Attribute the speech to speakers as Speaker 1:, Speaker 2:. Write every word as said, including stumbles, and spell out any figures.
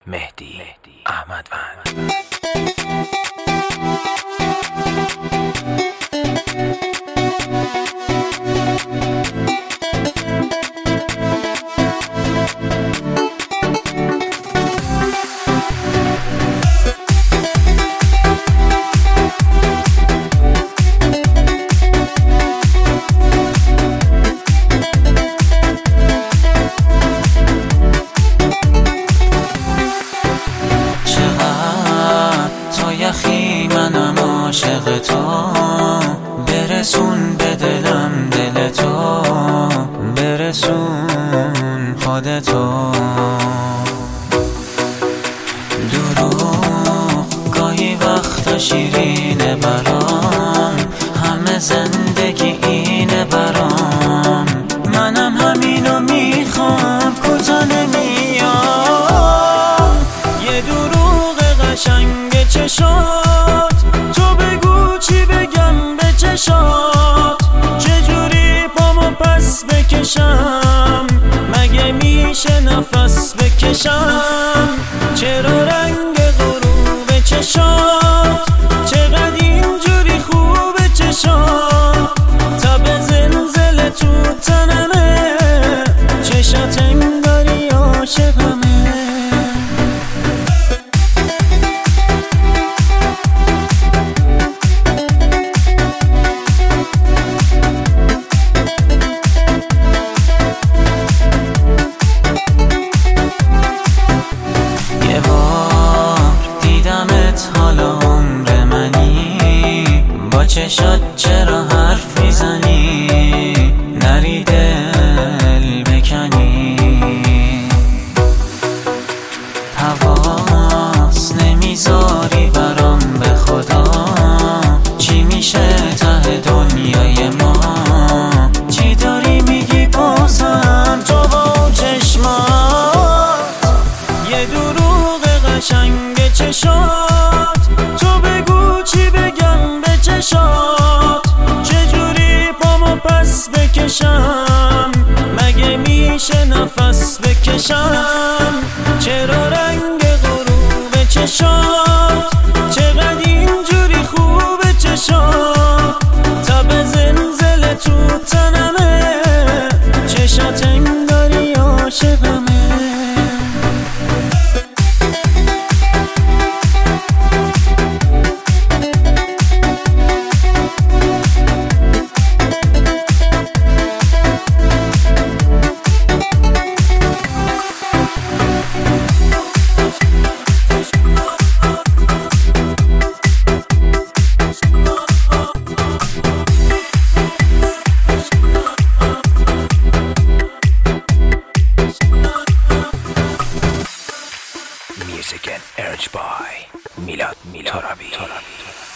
Speaker 1: مهدی احمدوند.
Speaker 2: یخی منم عاشق تو، برسون به دلم دل تو، برسون خودتو. دروغ گاهی وقتا شیرینه برام، همه زندگی اینه برام، منم همینو میخوام کوتا نمیام. یه دروغ قشنگ چشات، تو بگو چی بگم به چشات، چجوری پامو پس بکشم، مگه میشه نفس بکشم. چرا رنگ غروب چشات چقدر اینجوری خوبه چشات، تب زلزله تو تنمه، چشات انگاری عاشقمه. حالا عمر منی، با چشات چرا حرف میزنی، نری دل بکنی. حواس نمیذاری برام به خدا، چی میشه ته دنیای ما، چی داری میگی بازم تو با چشمات. یه دروغ قشنگ چشات، تو بگو چی بگم به چشات، چجوری پامو پس بکشم، مگه میشه نفس بکشم. چرا رنگ غروب چشات چقدر اینجوری خوبه چشات، تب زلزله تو تنمه، چشات انگاری عاشقمه.
Speaker 1: Music and urged by Milad Milad Torabi.